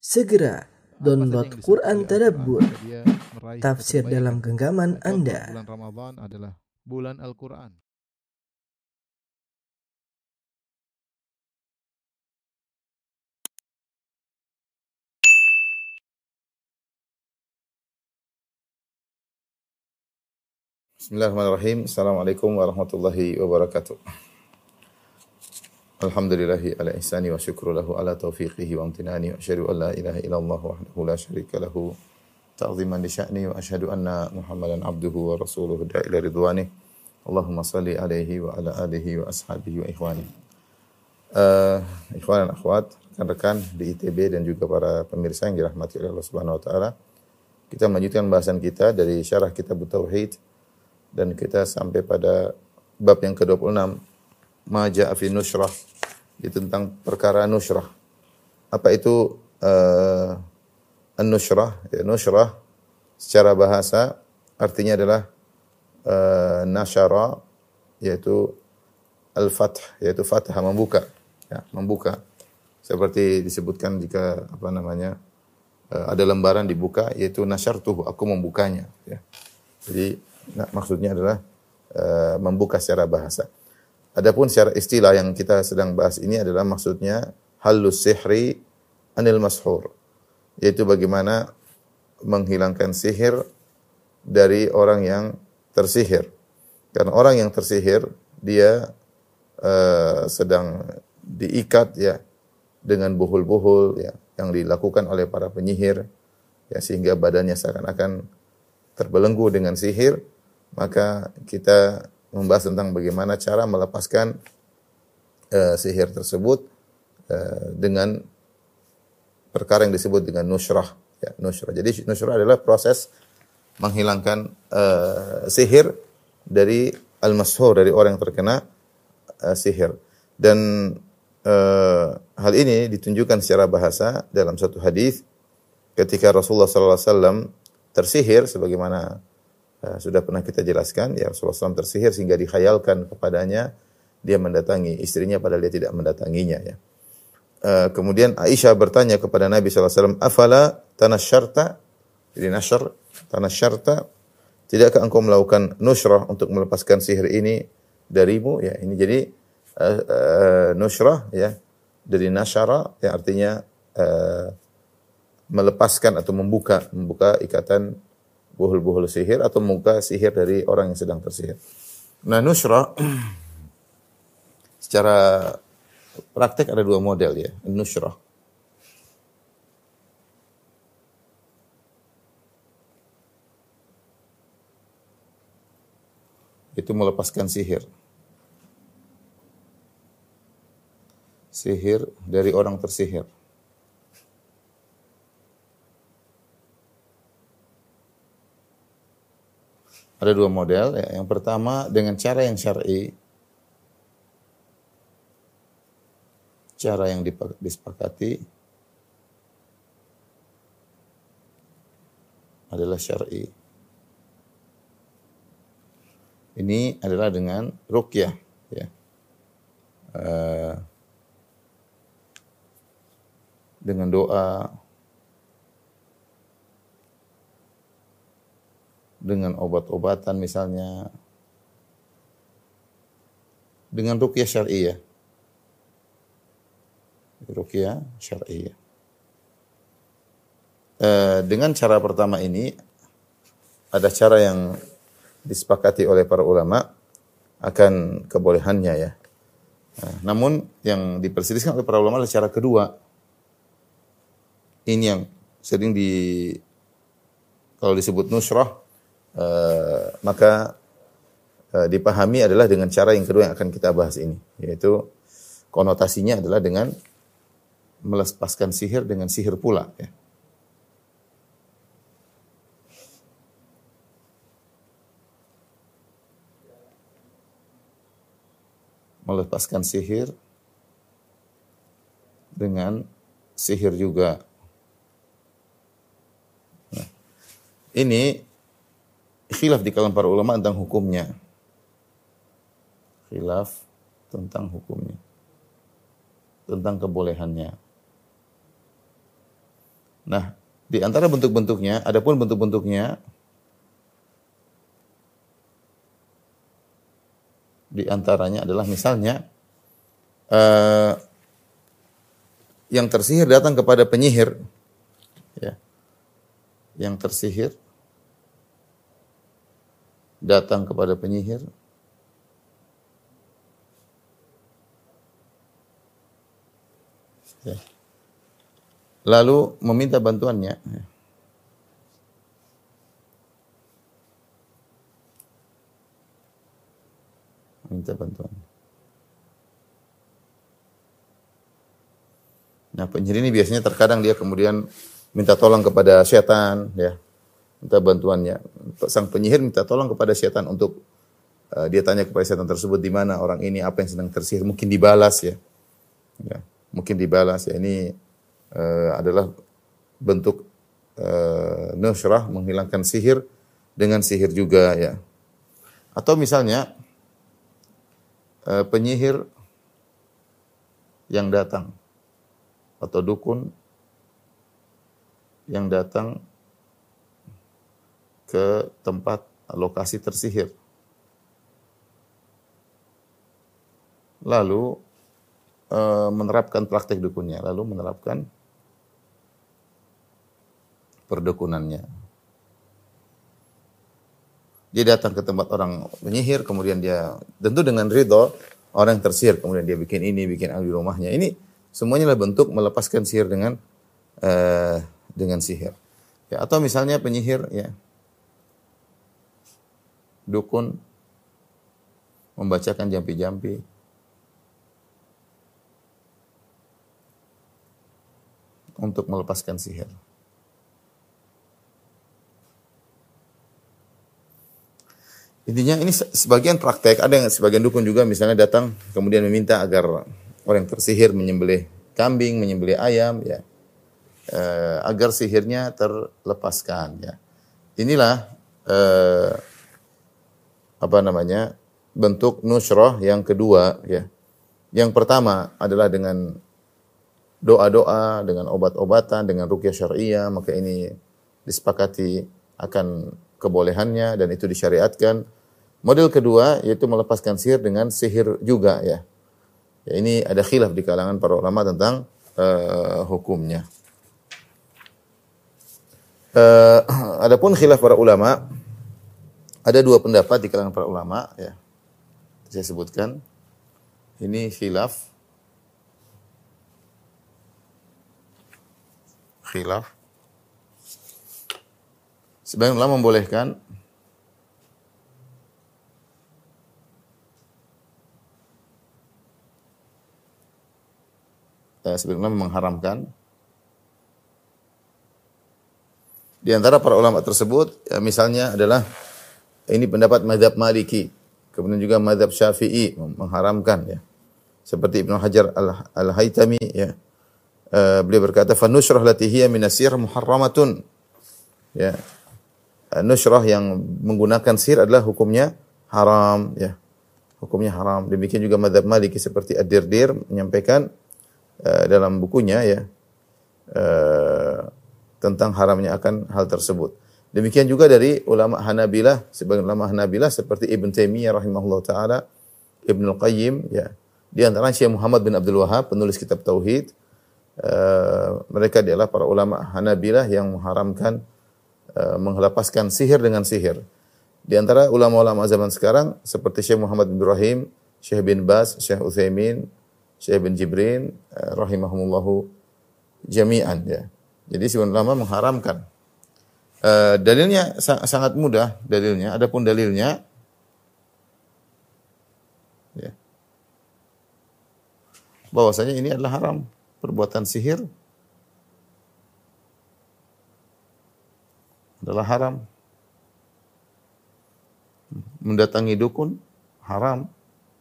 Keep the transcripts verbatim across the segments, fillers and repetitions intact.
Segera download Quran Tadabbur, dia meraih tafsir kebaikan. dalam genggaman Contoh, Anda. Bulan Ramadan adalah bulan Al-Quran. Bismillahirrahmanirrahim. Assalamualaikum warahmatullahi wabarakatuh. Alhamdulillahi ala ihsani wa syukru lahu ala taufiqihi wa amtinani wa asyhadu an la ilaha illallah wahdahu la syarika lahu ta'ziman li sya'ni wa asyhadu anna Muhammadan abduhu wa rasuluhu da'ila ridwani. Allahumma salli alaihi wa ala alihi wa ashabihi wa ikhwani. Uh, ikhwan dan akhwat, rekan-rekan di I T B dan juga para pemirsa yang dirahmati oleh Allah Subhanahu wa taala. Kita melanjutkan bahasan kita dari syarah kitab Tauhid dan kita sampai pada bab yang ke dua puluh enam, ma ja'a fi nushrah, itu tentang perkara nushrah. Apa itu uh, an-nushrah? Ya, nushrah secara bahasa artinya adalah uh, nasyara, yaitu al-fath, yaitu fathah, membuka, ya, membuka. Seperti disebutkan jika apa namanya uh, ada lembaran dibuka, yaitu nasyartuhu, aku membukanya, ya. Jadi nah, maksudnya adalah uh, membuka secara bahasa. Adapun secara istilah yang kita sedang bahas ini adalah maksudnya halus sihri anil mashur, yaitu bagaimana menghilangkan sihir dari orang yang tersihir. Karena orang yang tersihir dia uh, sedang diikat, ya, dengan buhul-buhul, ya, yang dilakukan oleh para penyihir, ya, sehingga badannya seakan-akan terbelenggu dengan sihir. Maka kita membahas tentang bagaimana cara melepaskan uh, sihir tersebut uh, dengan perkara yang disebut dengan nushrah, ya, nushrah. Jadi nushrah adalah proses menghilangkan uh, sihir dari al-mashur, dari orang yang terkena uh, sihir. Dan uh, hal ini ditunjukkan secara bahasa dalam satu hadis ketika Rasulullah sallallahu alaihi wasallam tersihir, sebagaimana Uh, sudah pernah kita jelaskan, ya, Rasulullah sallallahu alaihi wasallam tersihir sehingga dikhayalkan kepadanya dia mendatangi istrinya padahal dia tidak mendatanginya, ya. Uh, kemudian Aisyah bertanya kepada Nabi sallallahu alaihi wasallam, "Afala tanasyarta?" Jadi nasyar, tanasyarta, tidakkah engkau melakukan nushrah untuk melepaskan sihir ini darimu, ya. Ini jadi uh, uh, nushrah, ya, dari nasyara, yang artinya uh, melepaskan atau membuka membuka ikatan buhul-buhul sihir atau membuka sihir dari orang yang sedang tersihir. Nah, nushrah secara praktek ada dua model, ya. Nushrah itu melepaskan sihir. Sihir dari orang tersihir. Ada dua model, ya. Yang pertama dengan cara yang syar'i, cara yang disepakati adalah syar'i. Ini adalah dengan ruqyah, ya. Uh, dengan doa, dengan obat-obatan misalnya, dengan ruqyah syar'iyah. Ruqyah syar'iyah. E, dengan cara pertama ini ada cara yang disepakati oleh para ulama akan kebolehannya, ya. Nah, namun yang diperselisihkan oleh para ulama adalah cara kedua. Ini yang sering di kalau disebut nushrah, Uh, maka uh, dipahami adalah dengan cara yang kedua yang akan kita bahas ini, yaitu konotasinya adalah dengan melepaskan sihir dengan sihir pula, ya. Melepaskan sihir dengan sihir juga. Nah, ini khilaf di kalangan para ulama tentang hukumnya. Khilaf tentang hukumnya. Tentang kebolehannya. Nah, di antara bentuk-bentuknya, adapun bentuk-bentuknya di antaranya adalah misalnya uh, yang tersihir datang kepada penyihir, ya. Yang tersihir datang kepada penyihir, ya. Lalu meminta bantuannya. Ya. Minta bantuan. Nah, penyihir ini biasanya terkadang dia kemudian minta tolong kepada setan, ya, minta bantuannya. Sang penyihir minta tolong kepada setan untuk uh, dia tanya kepada setan tersebut di mana orang ini, apa yang sedang tersihir, mungkin dibalas, ya, ya mungkin dibalas. Ya, ini uh, adalah bentuk uh, nusyrah, menghilangkan sihir dengan sihir juga, ya. Atau misalnya uh, penyihir yang datang atau dukun yang datang ke tempat lokasi tersihir. Lalu e, menerapkan praktek dukunnya, lalu menerapkan perdukunannya. Dia datang ke tempat orang penyihir, kemudian dia tentu dengan ridho orang yang tersihir, kemudian dia bikin ini, bikin al di rumahnya. Ini semuanya adalah bentuk melepaskan sihir dengan uh, dengan sihir. Ya, atau misalnya penyihir, ya, dukun membacakan jampi-jampi untuk melepaskan sihir. Intinya ini sebagian praktek, ada yang sebagian dukun juga misalnya datang kemudian meminta agar orang yang tersihir menyembelih kambing, menyembelih ayam, ya, eh, agar sihirnya terlepaskan, ya. Inilah eh, apa namanya bentuk nusyrah yang kedua, ya. Yang pertama adalah dengan doa-doa, dengan obat-obatan, dengan ruqyah syariah, maka ini disepakati akan kebolehannya dan itu disyariatkan. Model kedua yaitu melepaskan sihir dengan sihir juga, ya. Ya, ini ada khilaf di kalangan para ulama tentang uh, hukumnya. Uh, adapun khilaf para ulama, ada dua pendapat di kalangan para ulama, ya. Saya sebutkan. Ini khilaf. Khilaf. Sebagian ulama membolehkan, sebagian ulama mengharamkan. Di antara para ulama tersebut, ya, misalnya adalah ini pendapat mazhab Maliki, kemudian juga mazhab Syafi'i mengharamkan, ya. Seperti Ibnu Hajar Al-Haytami, ya. Uh, beliau berkata, "Fa nusyrah lati hiya min asir muharramatun." Ya. Uh, nusyrah yang menggunakan sihir adalah hukumnya haram, ya. Hukumnya haram. Demikian juga mazhab Maliki seperti Ad-Dirdir menyampaikan Uh, dalam bukunya, ya, uh, tentang haramnya akan hal tersebut. Demikian juga dari ulama Hanabilah, sebagian ulama Hanabilah seperti Ibn Taimiyah rahimahullah taala, Ibnu Qayyim, ya. Di antara Syekh Muhammad bin Abdul Wahhab, penulis kitab tauhid. Uh, mereka adalah para ulama Hanabilah yang mengharamkan uh, melepaskan sihir dengan sihir. Di antara ulama-ulama zaman sekarang seperti Syekh Muhammad bin Ibrahim, Syekh bin Baz, Syekh Utsaimin, Syekh bin Jibrin rahimahumullahu jami'an, ya. Jadi sebagian ulama mengharamkan. Uh, dalilnya sa- sangat mudah dalilnya. Adapun dalilnya, ya, bahwasanya ini adalah haram, perbuatan sihir adalah haram. Mendatangi dukun haram.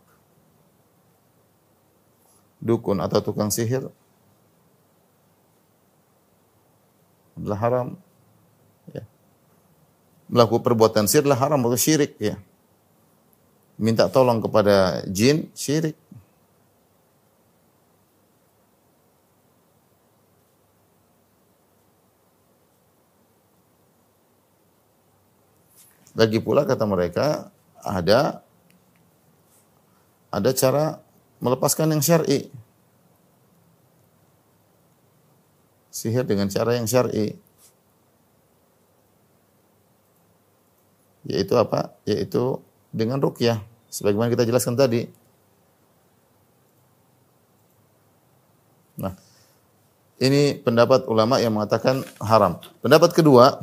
Dukun atau tukang sihir adalah haram, ya. Melakukan perbuatan sihir adalah haram atau syirik, ya. Minta tolong kepada jin syirik. Lagi pula kata mereka ada ada cara melepaskan yang syar'i. Sihir dengan cara yang syar'i. Yaitu apa? Yaitu dengan ruqyah. Sebagaimana kita jelaskan tadi. Nah, ini pendapat ulama yang mengatakan haram. Pendapat kedua,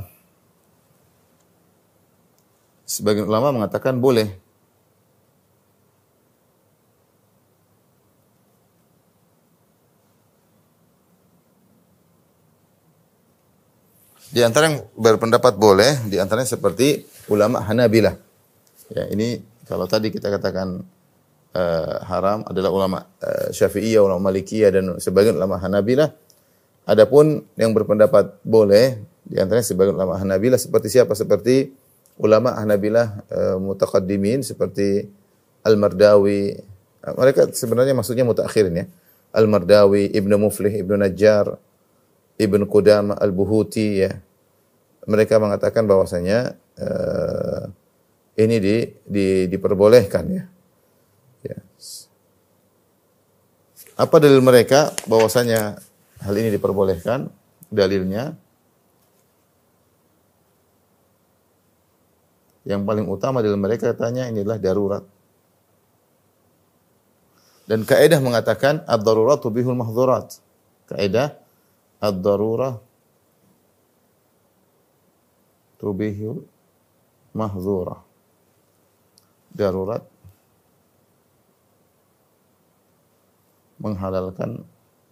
sebagian ulama mengatakan boleh. Di antara yang berpendapat boleh, di antaranya seperti ulama Hanabilah. Ya, ini kalau tadi kita katakan uh, haram adalah ulama uh, Syafi'iyah, ulama Malikiyah dan sebagian ulama Hanabilah. Adapun yang berpendapat boleh, di antaranya sebagian ulama Hanabilah seperti siapa? Seperti ulama Hanabilah uh, mutaqaddimin seperti Al-Mardawi. Uh, mereka sebenarnya maksudnya mutaakhirin ya. Al-Mardawi, Ibnu Muflih, Ibnu Najjar, Ibnu Qudamah Al-Buhuti ya. Mereka mengatakan bahwasanya uh, ini di, di diperbolehkan ya. Ya. Apa dalil mereka bahwasanya hal ini diperbolehkan? Dalilnya yang paling utama dalil mereka katanya inilah darurat. Dan kaidah mengatakan ad-darurat tubihul mahdzurat. Kaidah ad-darurah tubihul mahdzurah. Darurat menghalalkan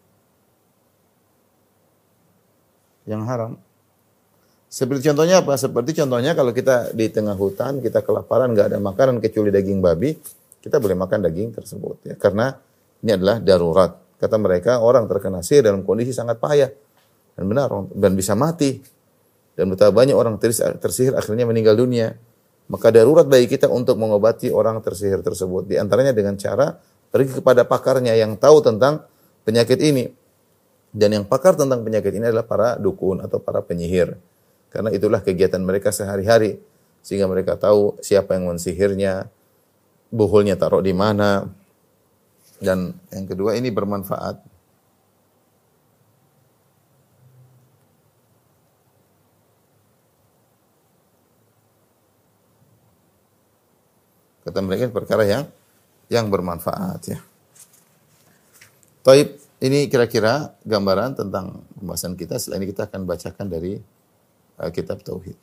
yang haram. Seperti contohnya apa? Seperti contohnya kalau kita di tengah hutan, kita kelaparan, nggak ada makanan kecuali daging babi, kita boleh makan daging tersebut. Ya. Karena ini adalah darurat. Kata mereka, orang terkena sihir dalam kondisi sangat payah. Dan benar, dan bisa mati. Dan betapa banyak orang tersihir akhirnya meninggal dunia. Maka darurat bagi kita untuk mengobati orang tersihir tersebut. Di antaranya dengan cara pergi kepada pakarnya yang tahu tentang penyakit ini. Dan yang pakar tentang penyakit ini adalah para dukun atau para penyihir. Karena itulah kegiatan mereka sehari-hari. Sehingga mereka tahu siapa yang mensihirnya, buhulnya taruh di mana. Dan yang kedua ini bermanfaat. Kata mereka perkara yang yang bermanfaat ya. Taib, ini kira-kira gambaran tentang pembahasan kita. Setelah ini kita akan bacakan dari uh, kitab Tauhid.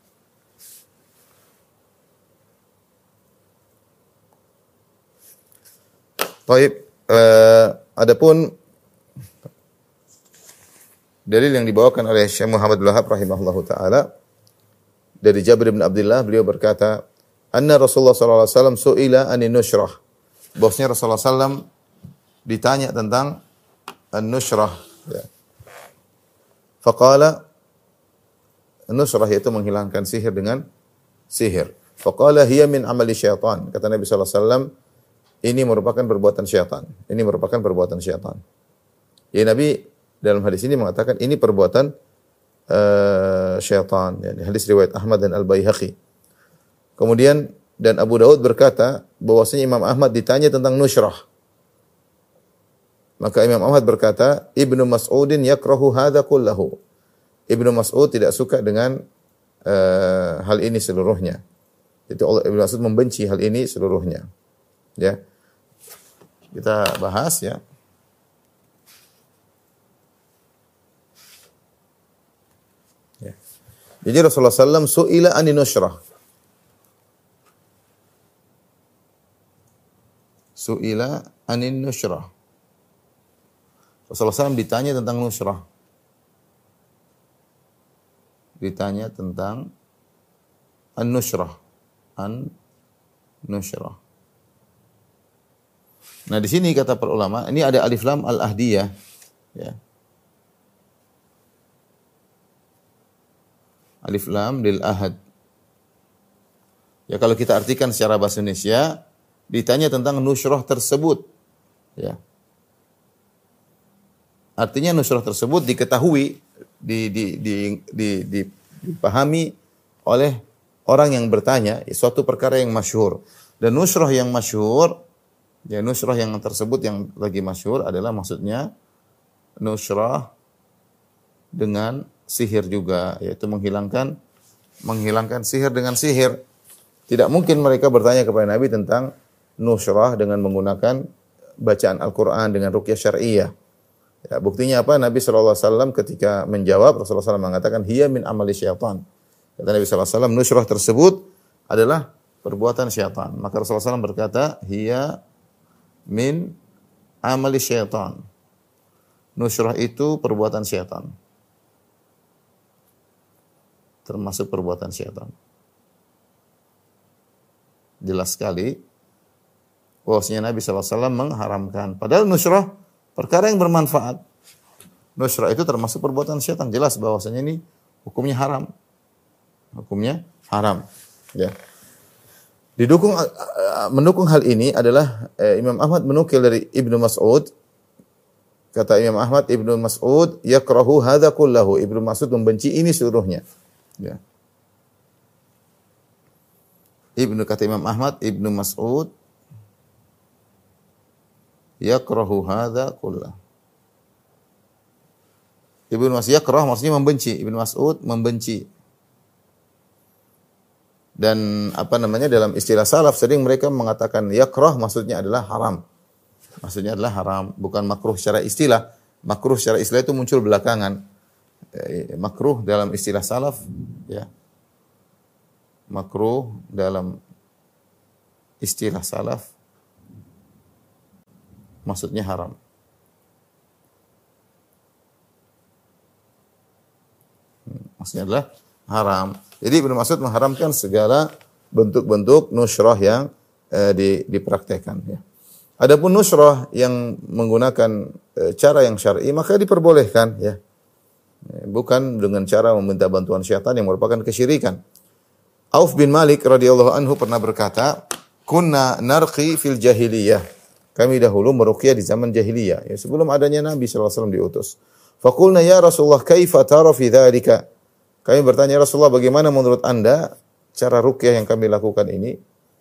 Taib, uh, adapun dalil yang dibawakan oleh Syekh Muhammad bin Wahab rahimahullahu taala dari Jabir bin Abdullah, beliau berkata, anna Rasulullah sallallahu alaihi wasallam su'ila anin nushrah. Bahwasanya Rasulullah sallallahu alaihi wasallam ditanya tentang an-nushrah. Ya. Faqala, an-nushrah yaitu menghilangkan sihir dengan sihir. Faqala hiya min amali syaitan. Kata Nabi sallallahu alaihi wasallam, ini merupakan perbuatan syaitan. Ini merupakan perbuatan syaitan. Ya, Nabi dalam hadis ini mengatakan ini perbuatan uh, syaitan. Yani hadis riwayat Ahmad dan Al-Baihaqi. Kemudian dan Abu Daud berkata bahwasanya Imam Ahmad ditanya tentang nushrah. Maka Imam Ahmad berkata, Ibnu Mas'udin yakrahu hadza kullahu. Ibnu Mas'ud tidak suka dengan uh, hal ini seluruhnya. Itu Allah Ibnu Mas'ud membenci hal ini seluruhnya. Ya. Kita bahas ya. Ya. Jadi Rasulullah sallallahu alaihi wasallam su'ila anin nushrah. Su'ila anin nushrah. Rasulullah sallallahu alaihi wasallam ditanya tentang nushrah. Ditanya tentang an-nushrah. An-nushrah. Nah, di sini kata para ulama, ini ada alif lam al-ahdiyah, ya. Alif lam lil ahad. Ya, kalau kita artikan secara bahasa Indonesia, ditanya tentang nushrah tersebut, ya. Artinya nushrah tersebut diketahui, di, di, di, di, di, dipahami oleh orang yang bertanya suatu perkara yang masyhur. Dan nusrah yang masyhur, ya nusrah yang tersebut yang lagi masyhur adalah maksudnya nusrah dengan sihir juga, yaitu menghilangkan menghilangkan sihir dengan sihir. Tidak mungkin mereka bertanya kepada Nabi tentang nusrah dengan menggunakan bacaan Al-Quran dengan ruqyah syar'iyah. Ya, buktinya apa? Nabi shallallahu alaihi wasallam ketika menjawab, Rasulullah shallallahu alaihi wasallam mengatakan, hiya min amali syaitan. Kata Nabi shallallahu alaihi wasallam, nusrah tersebut adalah perbuatan syaitan. Maka Rasulullah shallallahu alaihi wasallam berkata, hiya min amali syaitan. Nusrah itu perbuatan syaitan. Termasuk perbuatan syaitan. Jelas sekali bahwasanya Nabi shallallahu alaihi wasallam mengharamkan. Padahal nusrah perkara yang bermanfaat. Nusrah itu termasuk perbuatan syaitan. Jelas bahwasanya ini hukumnya haram. Hukumnya haram. Ya. Didukung mendukung hal ini adalah eh, Imam Ahmad menukil dari Ibnu Mas'ud. Kata Imam Ahmad, Ibnu Mas'ud yakrahu hadza kullahu. Ibnu Mas'ud membenci ini seluruhnya. Ya. Ibnu kata Imam Ahmad, Ibnu Mas'ud yakrahu hadza kullahu. Ibnu Mas'ud yakrah maksudnya membenci. Ibnu Mas'ud membenci. Dan apa namanya dalam istilah salaf sering mereka mengatakan yakrah maksudnya adalah haram. Maksudnya adalah haram, bukan makruh secara istilah. Makruh secara istilah itu muncul belakangan. Eh, makruh dalam istilah salaf ya. Makruh dalam istilah salaf maksudnya haram. Maksudnya adalah haram. Jadi Ibnu Mas'ud mengharamkan segala bentuk-bentuk nusrah yang eh, di, dipraktekkan. Ya. Adapun nusrah yang menggunakan eh, cara yang syar'i maka diperbolehkan. Ya. Bukan dengan cara meminta bantuan syaitan yang merupakan kesyirikan. Auf bin Malik radhiyallahu anhu pernah berkata, "Kunna narqi fil jahiliyah." Kami dahulu meruqyah di zaman jahiliyah, ya sebelum adanya Nabi sallallahu alaihi wasallam diutus. Faqulna ya Rasulullah, kaifa tara fi dzalika? Kami bertanya, Rasulullah, bagaimana menurut Anda cara ruqyah yang kami lakukan ini?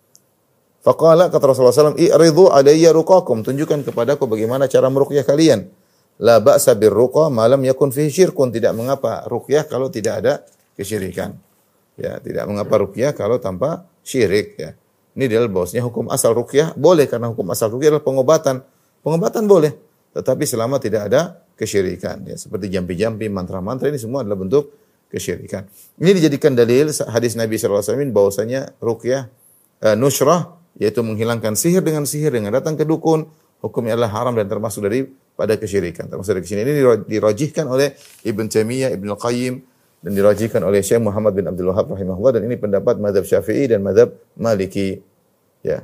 Faqala, kata Rasulullah sallallahu alaihi wasallam, "I'ridhu alayya ruqakum." Tunjukkan kepadaku bagaimana cara meruqyah kalian. La ba'sa birruqa ma lam yakun fihi syirkun. Tidak mengapa ruqyah kalau tidak ada kesyirikan. Ya, tidak mengapa ruqyah kalau tanpa syirik, ya. Ini adalah bahwasanya hukum asal ruqyah boleh karena hukum asal ruqyah adalah pengobatan. Pengobatan boleh, tetapi selama tidak ada kesyirikan, ya. Seperti jampi-jampi, mantra-mantra ini semua adalah bentuk kesyirikan. Ini dijadikan dalil hadis Nabi sallallahu alaihi wasallam bahwasanya ruqyah uh, nusrah yaitu menghilangkan sihir dengan sihir dengan datang ke dukun, hukumnya adalah haram dan termasuk dari pada kesyirikan. Termasuk dari kesyirikan ini dirajihkan oleh Ibn Taimiyah, Ibn Al-Qayyim dan dirajihkan oleh Syekh Muhammad bin Abdul Wahhab rahimahullah, dan ini pendapat mazhab Syafi'i dan mazhab Maliki. Ya.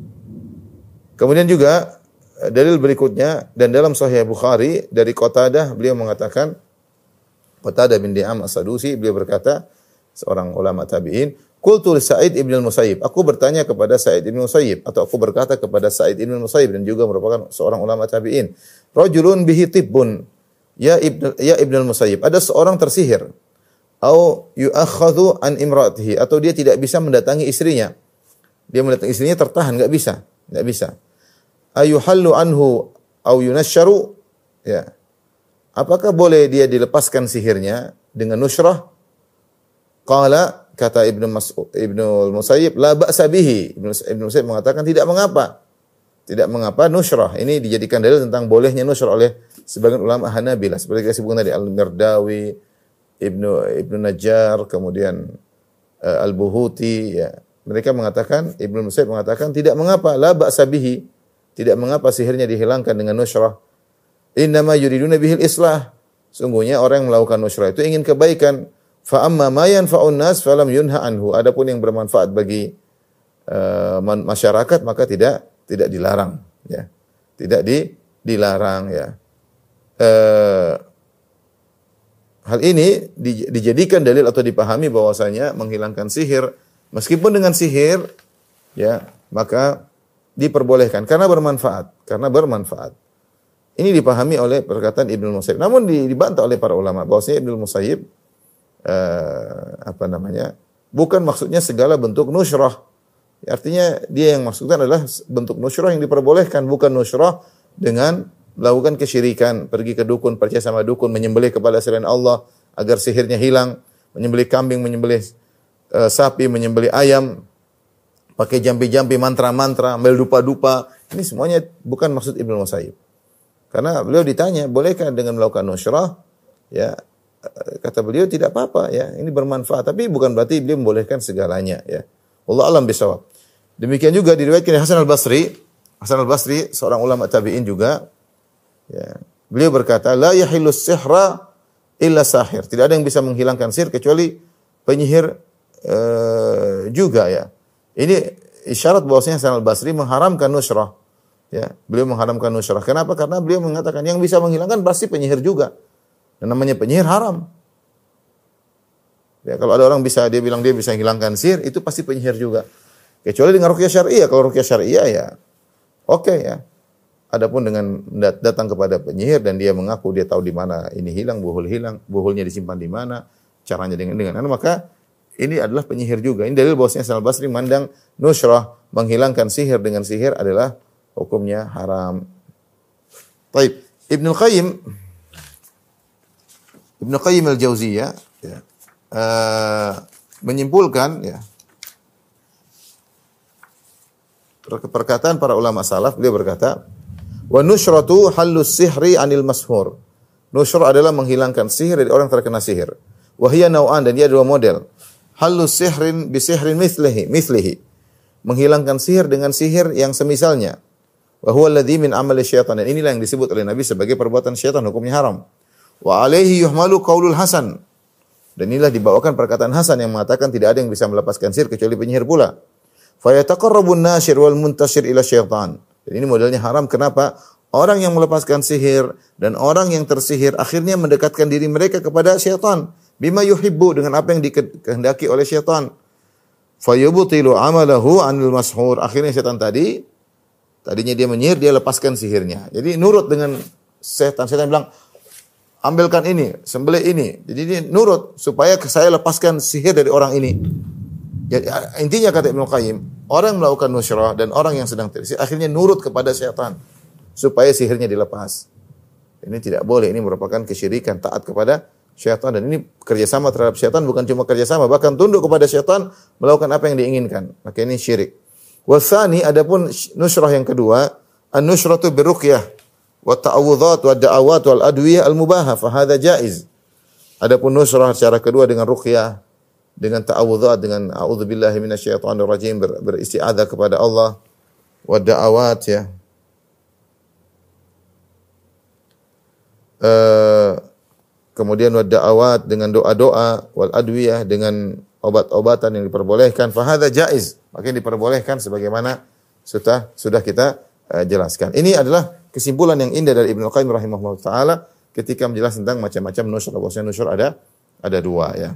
Kemudian juga dalil berikutnya dan dalam Sahih Bukhari dari Qatadah beliau mengatakan, Qatadah bin Di'am As-Sadusi beliau berkata, seorang ulama tabi'in, qultu li Sa'id ibn al-Musayyib, aku bertanya kepada Sa'id ibn al-Musayyib atau aku berkata kepada Sa'id ibn al-Musayyib dan juga merupakan seorang ulama tabi'in, rajulun bihi tibbun ya ibn ya ibn al-Musayyib, ada seorang tersihir, au yu'akhadhu an imra'atihi, atau dia tidak bisa mendatangi istrinya. Dia mendatangi istrinya tertahan, enggak bisa, enggak bisa. Ayuhallu anhu au yunasyaru, ya. Apakah boleh dia dilepaskan sihirnya dengan nusrah? Qala, kata Ibnu Mas'ud Ibnu Musayyib, la ba'sa bihi. Ibnu Ibnu Musayyib mengatakan tidak mengapa. Tidak mengapa nusrah. Ini dijadikan dalil tentang bolehnya nusrah oleh sebagian ulama Hanabilah seperti kita sebutkan tadi Al-Mirdawi, Ibnu Ibnu Najjar, kemudian uh, Al-Buhuti, ya. Mereka mengatakan, Ibnu Musayyib mengatakan tidak mengapa, la ba'sa bihi. Tidak mengapa sihirnya dihilangkan dengan nusrah. Innama yuriduna bihil islah. Sungguhnya orang yang melakukan nusrah itu ingin kebaikan. Fa amma ma yanfa'un nas falam yunha anhu. Adapun yang bermanfaat bagi uh, masyarakat maka tidak tidak dilarang, ya. Tidak di dilarang, ya. Uh, hal ini di, dijadikan dalil atau dipahami bahwasanya menghilangkan sihir meskipun dengan sihir, ya, maka diperbolehkan karena bermanfaat, karena bermanfaat. Ini dipahami oleh perkataan Ibnu Musayyib. Namun dibantah oleh para ulama bahwasanya Ibnu Musayyib uh, apa namanya? bukan maksudnya segala bentuk nusyrah. Artinya dia yang maksudkan adalah bentuk nusyrah yang diperbolehkan, bukan nusyrah dengan melakukan kesyirikan, pergi ke dukun, percaya sama dukun, menyembelih kepada selain Allah agar sihirnya hilang, menyembelih kambing, menyembelih uh, sapi, menyembelih ayam, pakai jampi-jampi, mantra-mantra, ambil dupa-dupa. Ini semuanya bukan maksud Ibnu Musayyib. Karena beliau ditanya, bolehkah dengan melakukan nusyrah? Ya, kata beliau tidak apa-apa ya, ini bermanfaat, tapi bukan berarti beliau membolehkan segalanya ya. Allah alam bisawab. Demikian juga diriwayatkan dari Hasan al-Basri. Hasan al-Basri seorang ulama tabi'in juga ya. Beliau berkata, la yahillu sihra illa sahir. Tidak ada yang bisa menghilangkan sihir kecuali penyihir uh, juga ya. Ini isyarat bahwasanya Hasan al-Basri mengharamkan nusyrah. Ya, beliau mengharamkan nusyrah. Kenapa? Karena beliau mengatakan yang bisa menghilangkan pasti penyihir juga. Dan namanya penyihir haram. Ya, kalau ada orang bisa dia bilang dia bisa menghilangkan sihir, itu pasti penyihir juga. Kecuali dengan ruqyah syariah. Kalau ruqyah syariah ya oke okay, ya. Adapun dengan datang kepada penyihir dan dia mengaku dia tahu di mana ini hilang, buhul hilang, buhulnya disimpan di mana, caranya dengan dengan maka ini adalah penyihir juga. Ini dalil bahwasanya Hasan al-Basri mandang nusyrah, menghilangkan sihir dengan sihir adalah hukumnya haram. Baik, Ibnu Qayyim Ibnu Qayyim al-Jauziyah ya, uh, menyimpulkan ya, perkataan para ulama salaf, beliau berkata, wa nusyratu hallus sihri anil mashhur. Nusyrah adalah menghilangkan sihir dari orang terkena sihir. Wa hiya nau'an, dan dia dua model. Hallus sihrin bi sihrin mithlihi, mithlihi. Menghilangkan sihir dengan sihir yang semisalnya. Wa huwa alladhi min amali syaitan, dan inilah yang disebut oleh Nabi sebagai perbuatan syaitan, hukumnya haram. Wa alaihi yuhmalu qaulul Hasan. Dan inilah dibawakan perkataan Hasan yang mengatakan tidak ada yang bisa melepaskan sihir kecuali penyihir pula. Fa yataqarrabun nasyir wal muntashir ila syaitan. Dan ini modelnya haram. Kenapa? Orang yang melepaskan sihir dan orang yang tersihir akhirnya mendekatkan diri mereka kepada syaitan. Bima yuhibbu, dengan apa yang dikehendaki oleh syaitan. Fayubtilu amalahu anil mashhur. Akhirnya syaitan tadi, tadinya dia menyihir, dia lepaskan sihirnya. Jadi nurut dengan syaitan. Syaitan bilang, ambilkan ini, sembelih ini. Jadi dia nurut supaya saya lepaskan sihir dari orang ini. Jadi, intinya kata Ibnu Qayyim, orang melakukan nusyrah dan orang yang sedang tersihir akhirnya nurut kepada syaitan supaya sihirnya dilepas. Ini tidak boleh, ini merupakan kesyirikan, taat kepada syaitan, dan ini kerjasama terhadap syaitan, bukan cuma kerjasama, bahkan tunduk kepada syaitan melakukan apa yang diinginkan. Maka ini syirik. Watsani, adapun nusyrah yang kedua, an-nusyratu biruqyah wa ta'awudhat wa da'awat wal adwiyah al-mubahah fa hadza jaiz. Adapun nusyrah secara kedua dengan ruqyah, dengan ta'awudhat, dengan a'udzubillahi minasyaitonir rajim, ber, beristi'adzah kepada Allah, wa da'awat ya. Uh, kemudian wa da'awat dengan doa-doa, wal adwiyah dengan obat-obatan yang diperbolehkan, fa hadza jaiz. Maka diperbolehkan sebagaimana sudah sudah kita uh, jelaskan. Ini adalah kesimpulan yang indah dari Ibnu Qayyim rahimahullah taala ketika menjelaskan tentang macam-macam nusyrah. Bahwasanya nusyrah ada ada dua ya.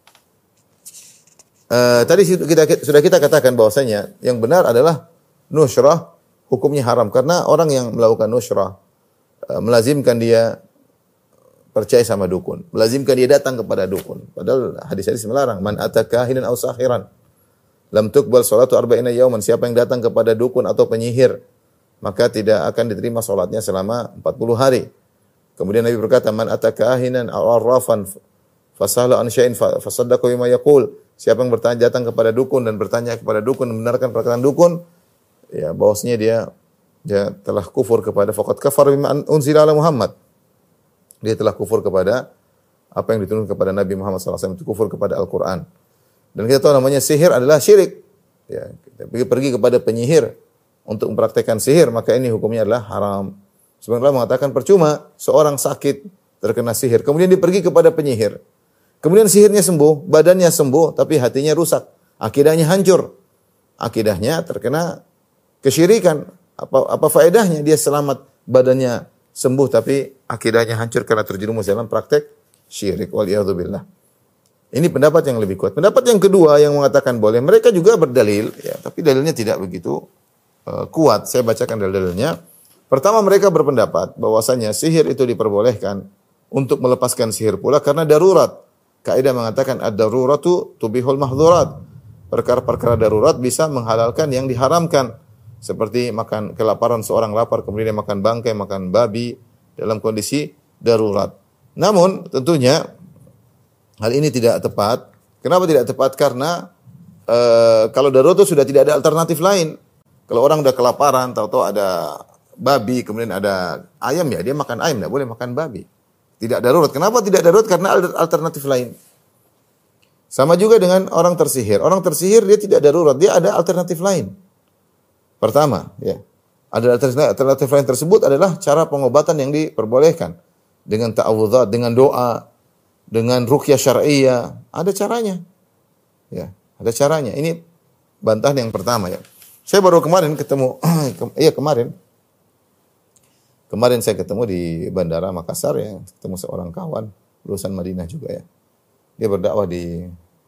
Uh, tadi kita, sudah kita katakan bahwasanya yang benar adalah nusyrah hukumnya haram karena orang yang melakukan nusyrah uh, melazimkan dia percaya sama dukun, melazimkan dia datang kepada dukun. Padahal hadis-hadis melarang, man atakahinan aw sahiran lam tuqbal salatu arba'ina yauman. Siapa yang datang kepada dukun atau penyihir, maka tidak akan diterima salatnya selama empat puluh hari. Kemudian Nabi berkata, man atakahinan aw arrafan fasahala an syai'in fasaddaqa bima yaqul. Siapa yang bertanya datang kepada dukun dan bertanya kepada dukun, membenarkan perkataan dukun, ya bahwasanya dia dia telah kufur kepada faqad kafara bima unzila ala Muhammad. Dia telah kufur kepada apa yang diturunkan kepada Nabi Muhammad sallallahu alaihi wasallam, itu kufur kepada Al-Qur'an. Dan kita tahu namanya sihir adalah syirik. Ya, kita pergi, pergi kepada penyihir untuk mempraktekkan sihir, maka ini hukumnya adalah haram. Sebenarnya mengatakan percuma seorang sakit terkena sihir, kemudian dia pergi kepada penyihir. Kemudian sihirnya sembuh, badannya sembuh, tapi hatinya rusak. Akidahnya hancur. Akidahnya terkena kesyirikan. Apa apa faedahnya dia selamat, badannya sembuh, tapi akidahnya hancur karena terjerumus dalam praktek syirik. Waliyadzubillah. Ini pendapat yang lebih kuat. Pendapat yang kedua yang mengatakan boleh, mereka juga berdalil, ya, tapi dalilnya tidak begitu uh, kuat. Saya bacakan dalilnya. Pertama, mereka berpendapat bahwasanya sihir itu diperbolehkan untuk melepaskan sihir pula karena darurat. Kaidah mengatakan ad-daruratu tubihul mahdzurat. Perkara-perkara darurat bisa menghalalkan yang diharamkan. Seperti makan kelaparan, seorang lapar kemudian dia makan bangkai, makan babi dalam kondisi darurat. Namun tentunya hal ini tidak tepat. Kenapa tidak tepat? Karena e, kalau darurat itu sudah tidak ada alternatif lain. Kalau orang udah kelaparan, tahu-tahu ada babi, kemudian ada ayam, ya dia makan ayam, tidak boleh makan babi. Tidak darurat. Kenapa tidak darurat? Karena ada alternatif lain. Sama juga dengan orang tersihir. Orang tersihir dia tidak darurat, dia ada alternatif lain. Pertama, ya, ada alternatif lain tersebut adalah cara pengobatan yang diperbolehkan dengan ta'awudzat, dengan doa, dengan ruqyah syar'iyyah, ada caranya. Ya, ada caranya. Ini bantahan yang pertama ya. Saya baru kemarin ketemu iya kemarin. Kemarin saya ketemu di Bandara Makassar ya, ketemu seorang kawan lulusan Madinah juga ya. Dia berdakwah di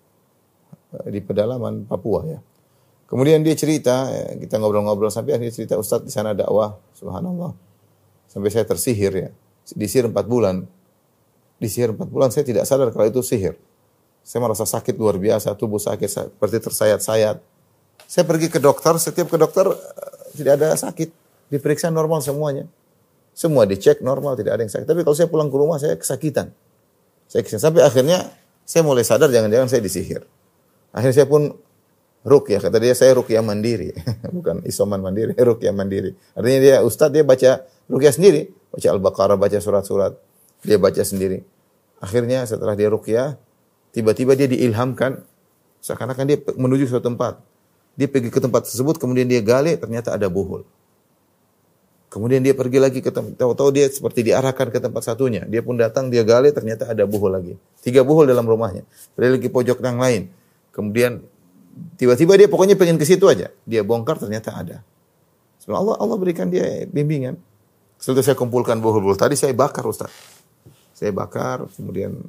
di pedalaman Papua ya. Kemudian dia cerita, kita ngobrol-ngobrol sampai akhirnya cerita, Ustaz di sana dakwah, subhanallah. Sampai saya tersihir ya. Disihir empat bulan. Disihir empat bulan saya tidak sadar kalau itu sihir. Saya merasa sakit luar biasa, tubuh sakit seperti tersayat-sayat. Saya pergi ke dokter, setiap ke dokter tidak ada sakit. Diperiksa normal semuanya. Semua dicek normal, tidak ada yang sakit. Tapi kalau saya pulang ke rumah saya kesakitan. Saya kesakitan. Sampai akhirnya saya mulai sadar jangan-jangan saya disihir. Akhirnya saya pun ruqyah, kata dia saya ruqyah mandiri, bukan isoman mandiri, ruqyah mandiri. Artinya dia ustaz, dia baca ruqyah sendiri, baca Al-Baqarah, baca surat-surat, dia baca sendiri. Akhirnya setelah dia ruqyah, tiba-tiba dia diilhamkan, seakan-akan dia menuju suatu tempat. Dia pergi ke tempat tersebut, kemudian dia gali, ternyata ada buhul. Kemudian dia pergi lagi ke tempat, tahu-tahu dia seperti diarahkan ke tempat satunya. Dia pun datang, dia gali, ternyata ada buhul lagi. Tiga buhul dalam rumahnya. Dia lagi pojok yang lain. Kemudian tiba-tiba dia pokoknya pengen ke situ aja. Dia bongkar ternyata ada. Sebenarnya Allah Allah berikan dia bimbingan. Setelah saya kumpulkan buhul-buhul tadi saya bakar Ustaz. Saya bakar kemudian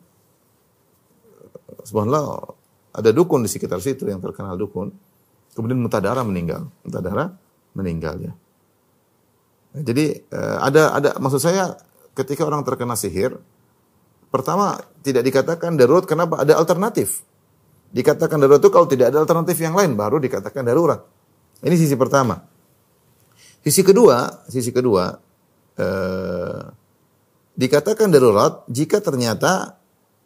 subhanallah ada dukun di sekitar situ yang terkenal dukun. Kemudian muntah darah meninggal. Muntah darah meninggal ya. Jadi ada ada maksud saya ketika orang terkena sihir pertama tidak dikatakan darurat, kenapa? Ada alternatif. Dikatakan darurat itu kalau tidak ada alternatif yang lain baru dikatakan darurat. Ini sisi pertama. Sisi kedua, sisi kedua eh, dikatakan darurat jika ternyata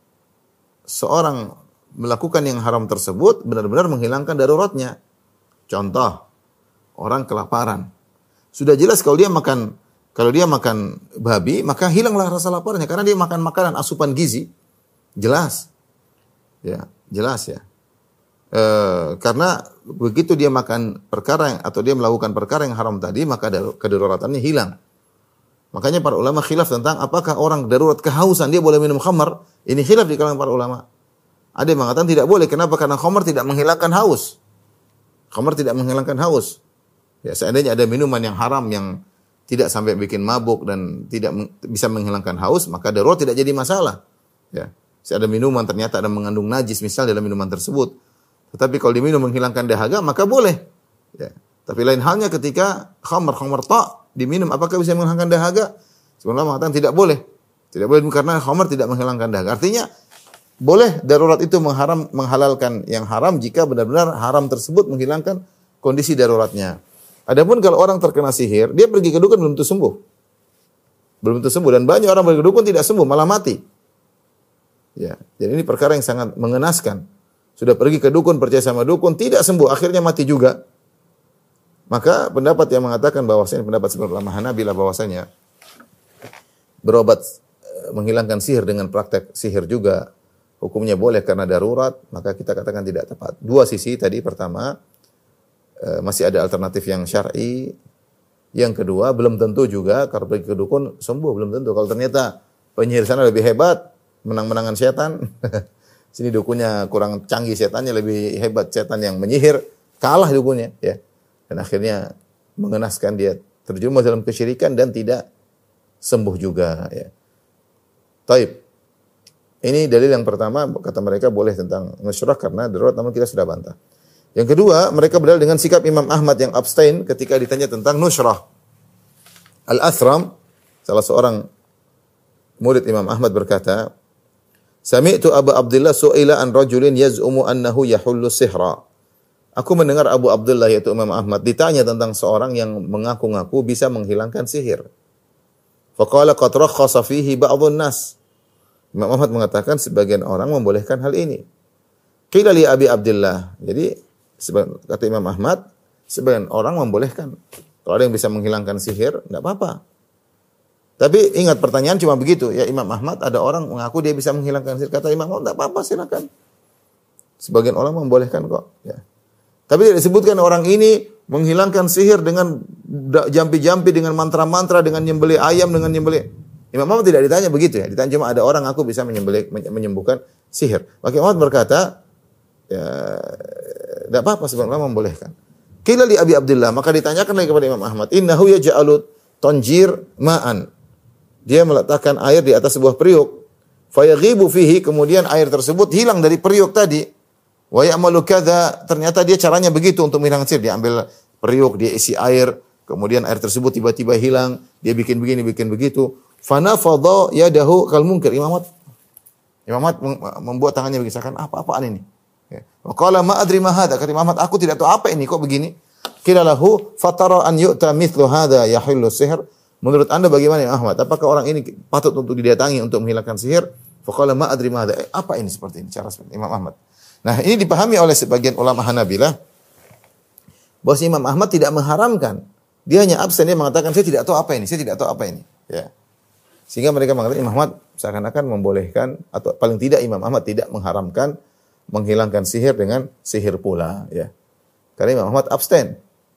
seorang melakukan yang haram tersebut benar-benar menghilangkan daruratnya. Contoh, orang kelaparan. Sudah jelas kalau dia makan kalau dia makan babi maka hilanglah rasa laparnya karena dia makan makanan asupan gizi. Jelas. Ya. Jelas ya. E, karena begitu dia makan perkara yang, atau dia melakukan perkara yang haram tadi, maka kedaruratannya hilang. Makanya para ulama khilaf tentang apakah orang darurat kehausan dia boleh minum khamar. Ini khilaf di kalangan para ulama. Ada yang mengatakan tidak boleh. Kenapa? Karena khamar tidak menghilangkan haus. Khamar tidak menghilangkan haus. Ya, seandainya ada minuman yang haram yang tidak sampai bikin mabuk dan tidak bisa menghilangkan haus, maka darurat tidak jadi masalah. Ya. Ada minuman ternyata ada mengandung najis misal dalam minuman tersebut. Tetapi kalau diminum menghilangkan dahaga maka boleh. Ya. Tapi lain halnya ketika khamar khamar ta diminum apakah bisa menghilangkan dahaga? Sebenarnya mengatakan tidak boleh. Tidak boleh karena khamar tidak menghilangkan dahaga. Artinya boleh darurat itu mengharam menghalalkan yang haram jika benar-benar haram tersebut menghilangkan kondisi daruratnya. Adapun kalau orang terkena sihir, dia pergi ke dukun belum tentu sembuh. Belum tentu sembuh dan banyak orang pergi ke dukun tidak sembuh malah mati. Ya, jadi ini perkara yang sangat mengenaskan. Sudah pergi ke dukun, percaya sama dukun, tidak sembuh, akhirnya mati juga. Maka pendapat yang mengatakan bahwasanya pendapat sebagian ulama Hanabilah bahwasanya berobat menghilangkan sihir dengan praktek sihir juga hukumnya boleh karena darurat, maka kita katakan tidak tepat. Dua sisi tadi, pertama masih ada alternatif yang syar'i. Yang kedua, belum tentu juga kalau pergi ke dukun sembuh, belum tentu. Kalau ternyata penyihir sana lebih hebat, menang-menangan setan. Sini dukunnya kurang canggih, setannya lebih hebat, setan yang menyihir kalah dukunnya ya. Dan akhirnya mengenaskan dia terjerumus dalam kesyirikan dan tidak sembuh juga ya. Taib. Ini dalil yang pertama kata mereka boleh tentang nusyrah karena darurat, namun kita sudah bantah. Yang kedua, mereka berdalil dengan sikap Imam Ahmad yang abstain ketika ditanya tentang nusyrah. Al-Athram, salah seorang murid Imam Ahmad berkata, Sami'tu Abu Abdullah su'ila an rajulin yaz'umu annahu yahullu sihra. Aku mendengar Abu Abdullah yaitu Imam Ahmad ditanya tentang seorang yang mengaku-ngaku bisa menghilangkan sihir. Faqala qad rakhasa fihi ba'dhun nas. Imam Ahmad mengatakan sebagian orang membolehkan hal ini. Qila li Abi Abdullah. Jadi kata Imam Ahmad, sebagian orang membolehkan. Kalau ada yang bisa menghilangkan sihir, enggak apa-apa. Tapi ingat pertanyaan cuma begitu. Ya Imam Ahmad ada orang mengaku dia bisa menghilangkan sihir. Kata Imam Ahmad, enggak apa-apa silakan. Sebagian orang membolehkan kok. Ya. Tapi tidak disebutkan orang ini menghilangkan sihir dengan jampi-jampi, dengan mantra-mantra, dengan nyembelih ayam, dengan nyembelih. Imam Ahmad tidak ditanya begitu ya. Ditanya cuma ada orang aku bisa menyembelih, menyembuhkan sihir. Maka Imam Ahmad berkata, ya tidak apa-apa sebagian orang membolehkan. Qila li Abi Abdullah, maka ditanyakan lagi kepada Imam Ahmad, innahu yaj'alu tanjir ma'an. Dia meletakkan air di atas sebuah periuk. Fayaghibu fihi, kemudian air tersebut hilang dari periuk tadi. Wa ya'malu kadza, ternyata dia caranya begitu untuk menghilangkan sihir. Dia ambil periuk, dia isi air, kemudian air tersebut tiba-tiba hilang, dia bikin begini, bikin begitu. Fanafadha yadahu kal munkir. Imam Ahmad Imam Ahmad membuat tangannya begini, seakan apa-apaan ini. Wa qala ma adri ma hadza, kata Imam Ahmad, aku tidak tahu apa ini kok begini. Qila lahu fatara an yu'ta mithlu hadza yahillu sihr. Menurut Anda bagaimana Imam Ahmad? Apakah orang ini patut untuk didatangi untuk menghilangkan sihir? Faqala ma adri ma hadza. Eh, apa ini seperti ini? Cara seperti Imam Ahmad. Nah, ini dipahami oleh sebagian ulama Hanabilah bahwa Imam Ahmad tidak mengharamkan. Dia hanya absen, dia mengatakan saya tidak tahu apa ini, saya tidak tahu apa ini, ya. Sehingga mereka mengatakan Imam Ahmad seakan-akan membolehkan atau paling tidak Imam Ahmad tidak mengharamkan menghilangkan sihir dengan sihir pula, ya. Karena Imam Ahmad abstain.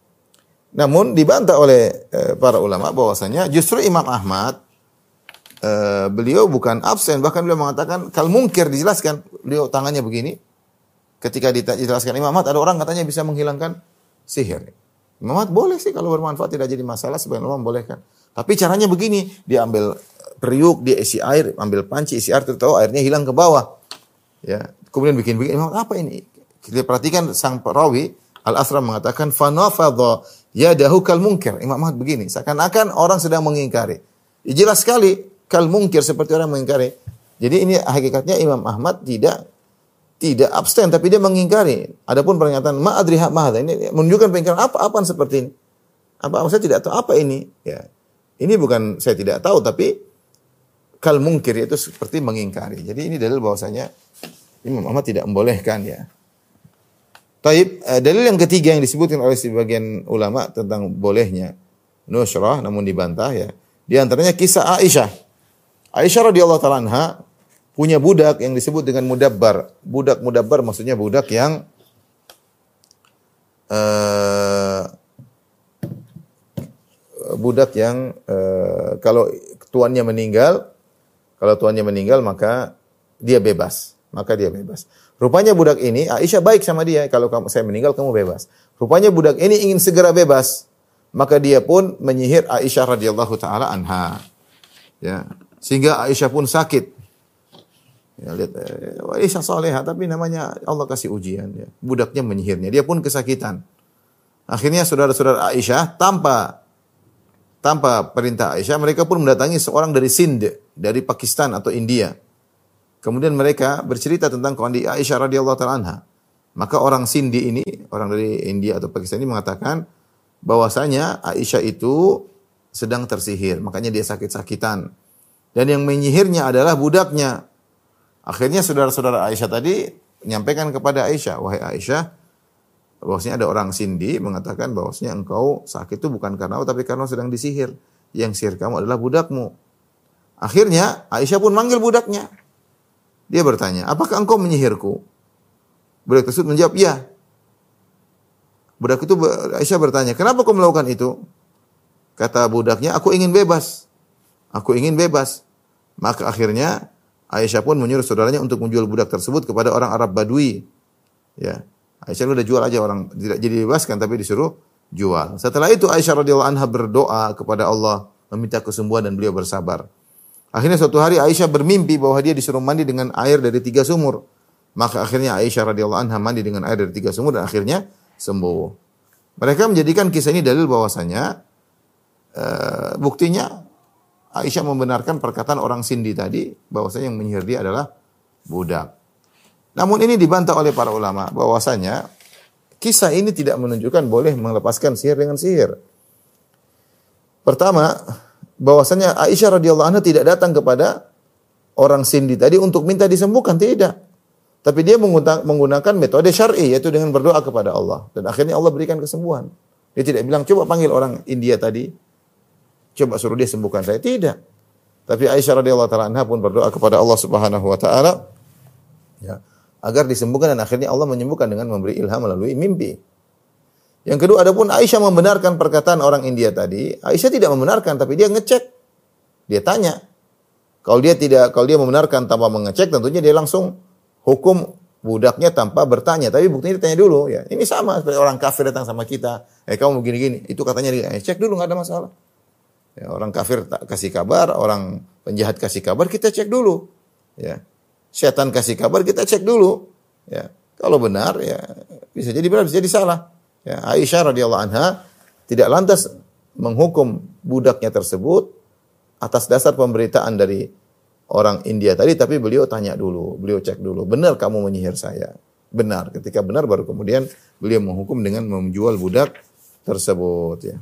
Namun dibantah oleh e, para ulama bahwasanya justru Imam Ahmad e, beliau bukan absen, bahkan beliau mengatakan kal munkir, dijelaskan beliau tangannya begini. Ketika dijelaskan Imam Ahmad ada orang katanya bisa menghilangkan sihir. Imam Ahmad boleh sih kalau bermanfaat tidak jadi masalah, sebagian ulama membolehkan. Tapi caranya begini, dia ambil periuk, dia isi air, ambil panci isi air, tahu airnya hilang ke bawah. Ya, kemudian bikin-bikin Imam apa ini? Kita perhatikan sang perawi Al-Asram mengatakan fanafadha yadahu kal munkir. Imam Ahmad begini, seakan-akan orang sedang mengingkari. Jelas sekali kal munkir, seperti orang mengingkari. Jadi ini hakikatnya Imam Ahmad tidak tidak abstain, tapi dia mengingkari. Adapun pernyataan ma adri ma hadza ini menunjukkan pengingkaran apa-apaan seperti ini. Apa saya tidak tahu apa ini, ya. Ini bukan saya tidak tahu, tapi kal munkir itu seperti mengingkari. Jadi ini dalil bahwasanya Imam Ahmad tidak membolehkan, ya. Taib, dalil yang ketiga yang disebutkan oleh sebagian ulama tentang bolehnya nusyrah namun dibantah, ya. Di antaranya kisah Aisyah. Aisyah radhiyallahu taala anha punya budak yang disebut dengan mudabbar. Budak mudabbar maksudnya budak yang uh, budak yang uh, kalau tuannya meninggal, kalau tuannya meninggal maka dia bebas, maka dia bebas. Rupanya budak ini Aisyah baik sama dia, kalau kamu saya meninggal kamu bebas. Rupanya budak ini ingin segera bebas, maka dia pun menyihir Aisyah radhiyallahu taala anha. Ya, sehingga Aisyah pun sakit. Ya, lihat, eh, Aisyah salehah tapi namanya Allah kasih ujian, ya. Budaknya menyihirnya, dia pun kesakitan. Akhirnya saudara-saudara Aisyah tanpa tanpa perintah Aisyah, mereka pun mendatangi seorang dari Sind, dari Pakistan atau India. Kemudian mereka bercerita tentang kondisi Aisyah radhiyallahu taala anha. Maka orang Sindi ini, orang dari India atau Pakistan ini mengatakan bahwasanya Aisyah itu sedang tersihir, makanya dia sakit-sakitan. Dan yang menyihirnya adalah budaknya. Akhirnya saudara-saudara Aisyah tadi menyampaikan kepada Aisyah, wahai Aisyah, bahwasanya ada orang Sindi mengatakan bahwasanya engkau sakit itu bukan karena Allah, tapi karena sedang disihir. Yang sihir kamu adalah budakmu. Akhirnya Aisyah pun manggil budaknya. Dia bertanya, apakah engkau menyihirku? Budak tersebut menjawab, ya. Budak itu, Aisyah bertanya, kenapa kau melakukan itu? Kata budaknya, aku ingin bebas. Aku ingin bebas. Maka akhirnya Aisyah pun menyuruh saudaranya untuk menjual budak tersebut kepada orang Arab Badui. Ya, Aisyah udah jual aja, orang tidak jadi dibebaskan tapi disuruh jual. Setelah itu Aisyah radhiyallahu anha berdoa kepada Allah meminta kesembuhan dan beliau bersabar. Akhirnya suatu hari Aisyah bermimpi bahwa dia disuruh mandi dengan air dari tiga sumur. Maka akhirnya Aisyah radhiyallahu anha mandi dengan air dari tiga sumur dan akhirnya sembuh. Mereka menjadikan kisah ini dalil bahwasanya uh, buktinya Aisyah membenarkan perkataan orang Sindi tadi bahwasanya yang menyihir dia adalah budak. Namun ini dibantah oleh para ulama bahwasanya kisah ini tidak menunjukkan boleh melepaskan sihir dengan sihir. Pertama, bahwasanya Aisyah radhiyallahu anha tidak datang kepada orang Sindi tadi untuk minta disembuhkan, tidak. Tapi dia menggunakan metode syar'i, yaitu dengan berdoa kepada Allah. Dan akhirnya Allah berikan kesembuhan. Dia tidak bilang, coba panggil orang India tadi, coba suruh dia sembuhkan saya. Tidak. Tapi Aisyah radhiyallahu ta'ala anha pun berdoa kepada Allah subhanahu wa ta'ala, ya, agar disembuhkan, dan akhirnya Allah menyembuhkan dengan memberi ilham melalui mimpi. Yang kedua, adapun Aisyah membenarkan perkataan orang India tadi, Aisyah tidak membenarkan, tapi dia ngecek. Dia tanya. Kalau dia tidak, kalau dia membenarkan tanpa mengecek, tentunya dia langsung hukum budaknya tanpa bertanya. Tapi buktinya ditanya dulu. Ya, ini sama seperti orang kafir datang sama kita. Eh kamu begini-gini. Itu katanya dia, eh, cek dulu, nggak ada masalah. Ya, orang kafir tak kasih kabar, orang penjahat kasih kabar, kita cek dulu. Ya. Setan kasih kabar, kita cek dulu. Ya. Kalau benar, ya bisa jadi benar, bisa jadi salah. Ya. Aisyah radhiyallahu anha tidak lantas menghukum budaknya tersebut atas dasar pemberitaan dari orang India tadi, tapi beliau tanya dulu, beliau cek dulu, benar kamu menyihir saya? Benar. Ketika benar, baru kemudian beliau menghukum dengan menjual budak tersebut. Ya.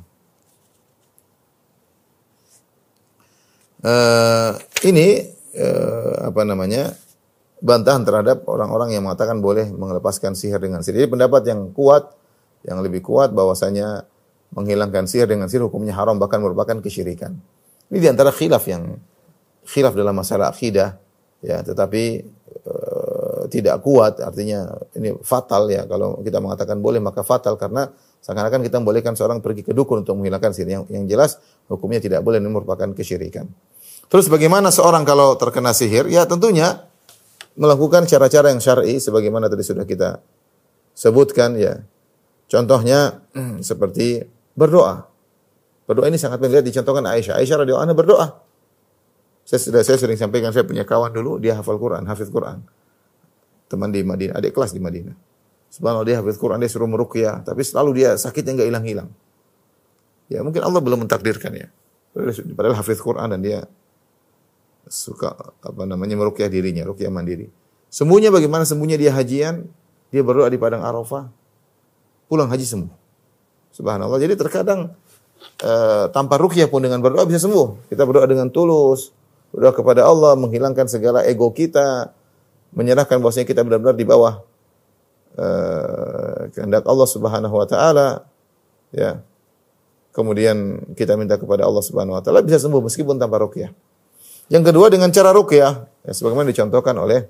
Uh, ini uh, apa namanya bantahan terhadap orang-orang yang mengatakan boleh melepaskan sihir dengan sihir. Jadi pendapat yang kuat, yang lebih kuat bahwasanya menghilangkan sihir dengan sihir hukumnya haram, bahkan merupakan kesyirikan. Ini diantara khilaf yang khilaf dalam masalah akidah, ya, tetapi uh, tidak kuat, artinya ini fatal ya kalau kita mengatakan boleh, maka fatal karena seakan-akan kita membolehkan seorang pergi ke dukun untuk menghilangkan sihir. Yang, yang jelas hukumnya tidak boleh, ini merupakan kesyirikan. Terus bagaimana seorang kalau terkena sihir? Ya tentunya melakukan cara-cara yang syar'i sebagaimana tadi sudah kita sebutkan ya. Contohnya seperti berdoa. Berdoa ini sangat penting, dicontohkan Aisyah. Aisyah radhiyallahu anha berdoa. Saya sudah saya sering sampaikan, saya punya kawan dulu, dia hafal Quran, hafiz Quran. Teman di Madinah, adik kelas di Madinah. Subhanallah, dia hafiz Quran, dia suruh meruqyah, tapi selalu dia sakitnya enggak hilang-hilang. Ya mungkin Allah belum mentakdirkan ya. Padahal hafiz Quran dan dia suka apa namanya meruqyah dirinya, ruqyah mandiri. Semuanya bagaimana semuanya dia hajian, dia berdoa di padang Arafah, pulang haji sembuh. Subhanallah. Jadi terkadang uh, tanpa ruqyah pun dengan berdoa bisa sembuh. Kita berdoa dengan tulus, berdoa kepada Allah, menghilangkan segala ego kita, menyerahkan bahwasanya kita benar-benar di bawah uh, kehendak Allah Subhanahu wa taala. Ya. Kemudian kita minta kepada Allah Subhanahu wa taala, bisa sembuh meskipun tanpa ruqyah. Yang kedua dengan cara ruqyah, ya, sebagaimana dicontohkan oleh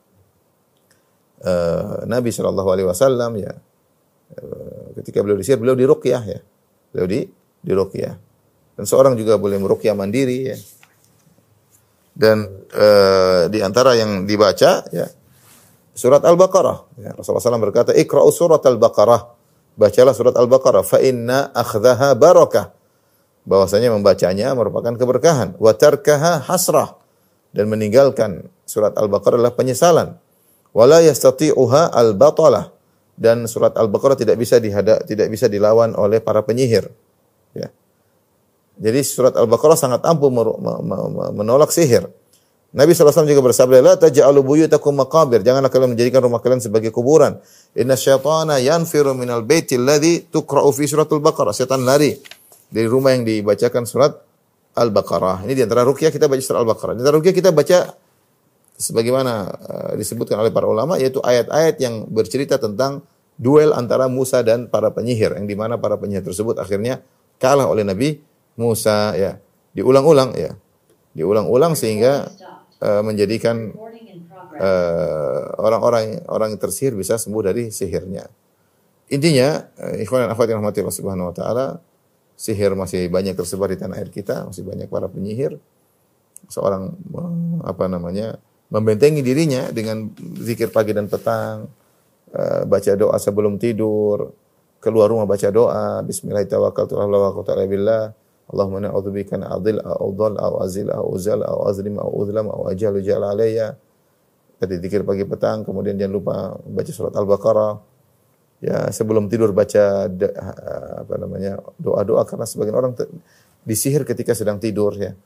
uh, Nabi shallallahu alaihi wasallam ya. Uh, ketika beliau disihir, beliau diruqyah ya. Beliau di diruqyah. Dan seorang juga boleh meruqyah mandiri ya. Dan uh, di antara yang dibaca ya surat Al-Baqarah. Ya, Rasulullah shallallahu alaihi wasallam berkata, "Iqra'u surat Al-Baqarah." Bacalah surat Al-Baqarah, fa inna akhdaha barakah. Bahwasanya membacanya merupakan keberkahan. Wa tarkaha hasrah. Dan meninggalkan surat Al-Baqarah adalah penyesalan. Wala yastati'uha al-batalah. Dan surat Al-Baqarah tidak bisa dihada, tidak bisa dilawan oleh para penyihir. Ya. Jadi surat Al-Baqarah sangat ampuh menolak sihir. Nabi shallallahu alaihi wasallam juga bersabda, "La taj'alu buyutakum maqabir." Janganlah kalian menjadikan rumah kalian sebagai kuburan. Inna syaitana yanfiru minal baiti alladhi tuqra'u fi suratul Baqarah. Setan lari dari rumah yang dibacakan surat Al-Baqarah. Ini di antara ruqyah kita baca surat Al-Baqarah. Di antara ruqyah kita baca sebagaimana uh, disebutkan oleh para ulama, yaitu ayat-ayat yang bercerita tentang duel antara Musa dan para penyihir, yang di mana para penyihir tersebut akhirnya kalah oleh Nabi Musa ya. Diulang-ulang ya. Diulang-ulang sehingga uh, menjadikan uh, orang-orang orang yang tersihir bisa sembuh dari sihirnya. Intinya, uh, ikhwan dan akhwat yang rahmati Allah Subhanahu wa taala, sihir masih banyak tersebar di tanah air kita, masih banyak para penyihir. Seorang uh, apa namanya? membentengi dirinya dengan zikir pagi dan petang, uh, baca doa sebelum tidur, keluar rumah baca doa, bismillahirrahmanirrahim, Allahumma inna a'udzubika an adil au dhal au azil au uzal au azlim au udlam au ajalu jal alayya. Tadi zikir pagi petang, kemudian jangan lupa baca surat Al-Baqarah. Ya, sebelum tidur baca de, apa namanya? doa-doa, karena sebagian orang te, disihir ketika sedang tidur ya.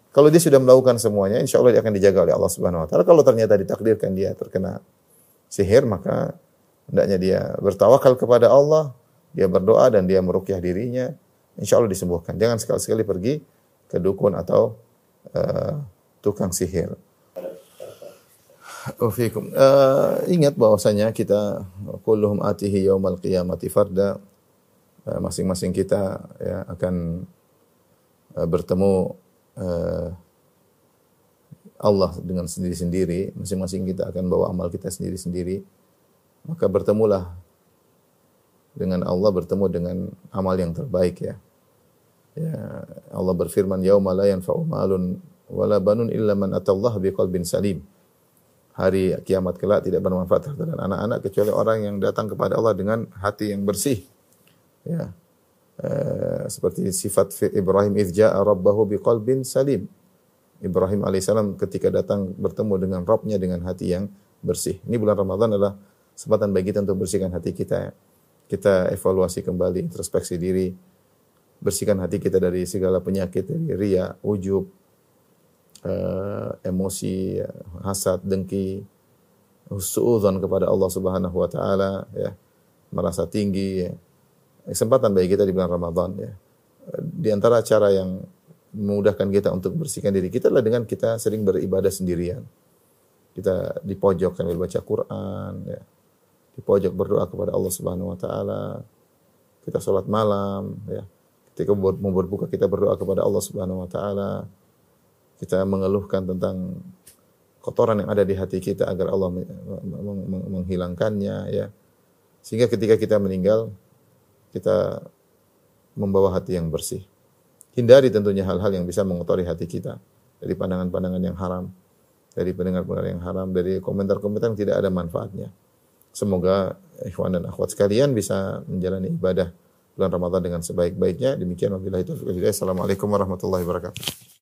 Kalau dia sudah melakukan semuanya, insya Allah dia akan dijaga oleh Allah Subhanahu Wa Taala. Kalau ternyata ditakdirkan dia terkena sihir, maka hendaknya dia bertawakal kepada Allah, dia berdoa dan dia meruqyah dirinya, insya Allah disembuhkan. Jangan sekali-sekali pergi ke dukun atau uh, tukang sihir. Ufikum. Uh, ingat bahwasanya kita kulluhum atihi yaumal qiyamati farda. Uh, masing-masing kita ya akan uh, bertemu uh, Allah dengan sendiri-sendiri. Masing-masing kita akan bawa amal kita sendiri-sendiri. Maka bertemulah dengan Allah, bertemu dengan amal yang terbaik ya. Ya, Allah berfirman, yauma la yanfa'u malun wala banun illa man atallaha biqalbin salim. Hari kiamat kelak tidak bermanfaat harta dan anak-anak kecuali orang yang datang kepada Allah dengan hati yang bersih. Ya. Uh, seperti sifat Ibrahim idz jaa'a rabbahu biqalbin salim. Ibrahim alaihissalam ketika datang bertemu dengan Rabbnya dengan hati yang bersih. Ini bulan Ramadan adalah kesempatan bagi kita untuk bersihkan hati kita. Kita evaluasi kembali, introspeksi diri, bersihkan hati kita dari segala penyakit, dari riya, ujub, uh, emosi, hasad, dengki, suudzon kepada Allah Subhanahu Wa Taala, ya, merasa tinggi. Ya. Kesempatan bagi kita di bulan Ramadan. Ya. Di antara cara yang memudahkan kita untuk bersihkan diri kita adalah dengan kita sering beribadah sendirian. Kita di pojok sambil baca Quran, ya. Di pojok berdoa kepada Allah Subhanahu Wa Taala. Kita sholat malam, ya. Ketika mau berbuka kita berdoa kepada Allah Subhanahu Wa Taala. Kita mengeluhkan tentang kotoran yang ada di hati kita agar Allah menghilangkannya, ya. Sehingga ketika kita meninggal kita membawa hati yang bersih. Hindari tentunya hal-hal yang bisa mengotori hati kita dari pandangan-pandangan yang haram, dari pendengar-pendengar yang haram, dari komentar-komentar yang tidak ada manfaatnya. Semoga ikhwan dan akhwat sekalian bisa menjalani ibadah bulan Ramadan dengan sebaik-baiknya. Demikian wabillahi taufiq wal hidayah. Assalamualaikum warahmatullahi wabarakatuh.